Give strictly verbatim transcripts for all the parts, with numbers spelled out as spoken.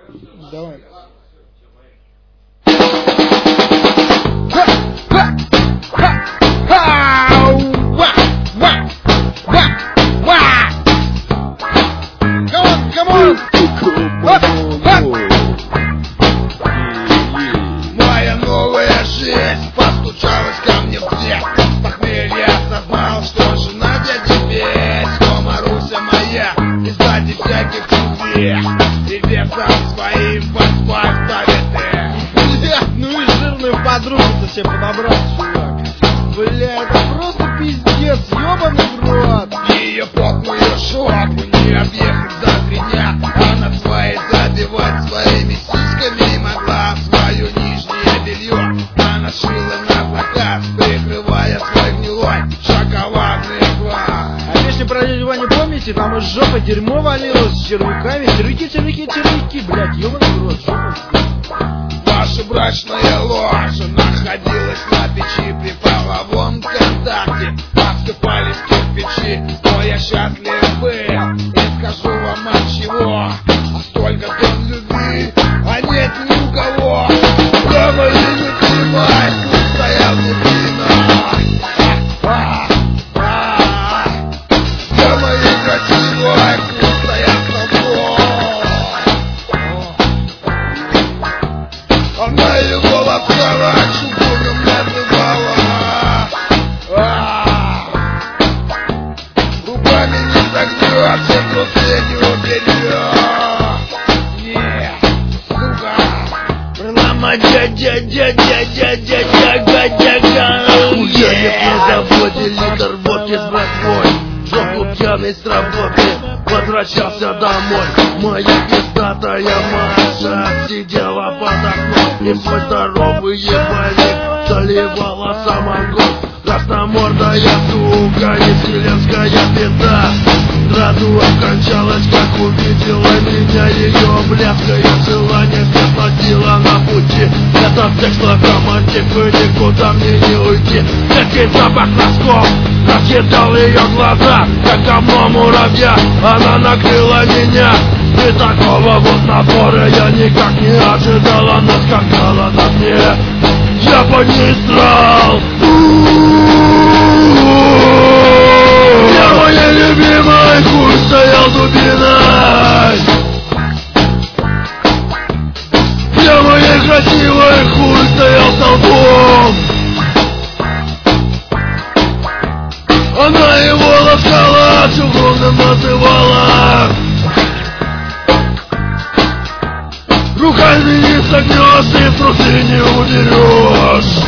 Давай. Моя новая жизнь постучалась ко мне в дверь. С похмелья осознал, что жена дяди Петь, что Маруся моя, из сзади всяких чудес, и весом своим поспать ставит ты. Бля, ну и жирную подругу-то себе подобрал, чувак. Бля, это просто пиздец, ёбаный в рот. Ее потную шопу не объехать за три дня. Она своей забивать своими сиськами могла. Свое нижнее белье она шила на заказ, прикрывая свой гнилой шоколадный глаз. А песню про дядю Ваню помните? Там из жопы дерьмо валилось с червяками. Червяки, червяки, червяки, блядь, ёбаный в рот, жопа. Ваша брачная ложа находилась на печи при половом контакте. Осыпались кирпичи, но я счастлив был. Не скажу вам от чего, а столько тонн любви, а нет ни у кого. Я мои любимой, тут стоял глубина. Я мои красивой, тут стоял тобой. Она его ласкала, чубуком называла. Руками не согнется, трусы не уберет. Нет, сука. Мама, дядя, дядя, дядя, дядя, дядя. Охуенец на заводе, литр водки с братвой. Жопу пьяный с работы, возвращался домой. Моя пиздатая Маша сидела под окном, и свой здоровый ебальник заливала самогон. Красномордая сука, не селенская пизда, сразу окончалась, как увидела меня. Ее блядское желание все сносило на пути. Это секс локомотив, и никуда мне не уйти. Какой запах носков раскидал ее глаза, как говно муравья, она накрыла меня. И такого вот набора я никак не ожидал. Она скакала на мне, я по ней срал. Я моя любимая, хуй стоял дубиной. Я моя красивая, хуй стоял столбом. Она его ласкала, чугунным называла. Руками не согнешь, и трусы не уберешь.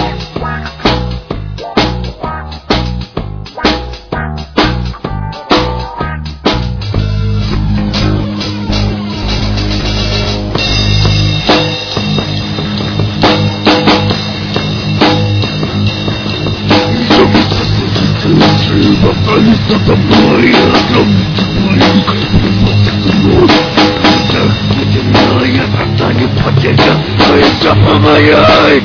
Повторись надо мной, разломите мои, я когда не потерял, но и запа моя.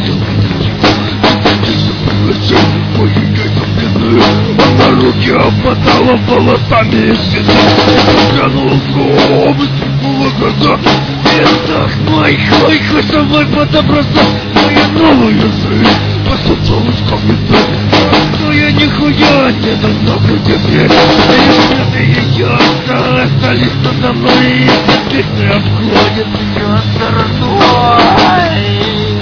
Она руки обмотала волосами, глянул в губы, стукнула глаза. Эх, мой, мой, хоть со мной подобраться, моя новая жизнь посуталась ко мне. Но я нихуя не намного теперь. Ее остались надо мной, песня обходит меня стороной.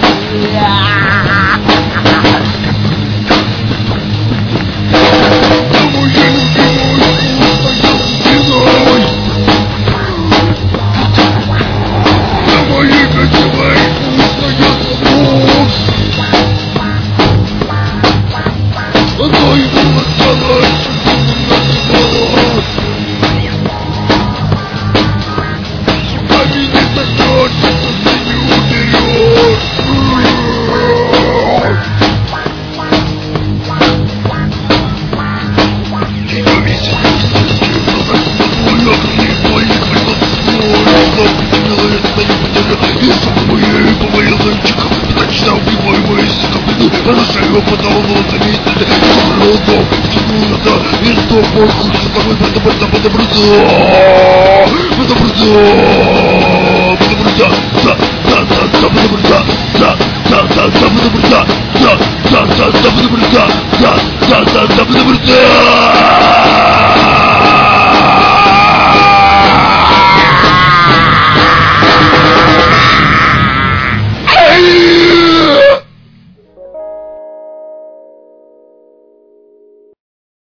Она шагала по тому волосами, дом, и что похуй, что тобой подобраться, подобраться, подобраться. да, да, да, да, да, да, да, да, да, да,